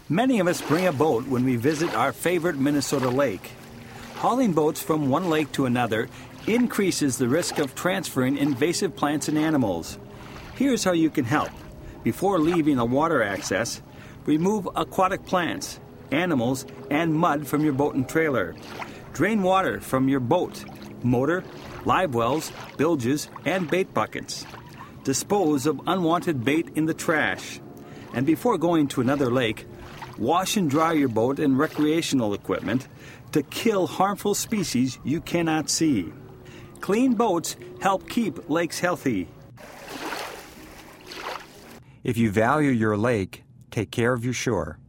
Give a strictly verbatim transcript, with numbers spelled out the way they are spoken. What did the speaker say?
Many of us bring a boat when we visit our favorite Minnesota lake. Hauling boats from one lake to another increases the risk of transferring invasive plants and animals. Here's how you can help. Before leaving a water access, remove aquatic plants, animals, and mud from your boat and trailer. Drain water from your boat, motor, live wells, bilges, and bait buckets. Dispose of unwanted bait in the trash. And before going to another lake, wash and dry your boat and recreational equipment to kill harmful species you cannot see. Clean boats help keep lakes healthy. If you value your lake, take care of your shore.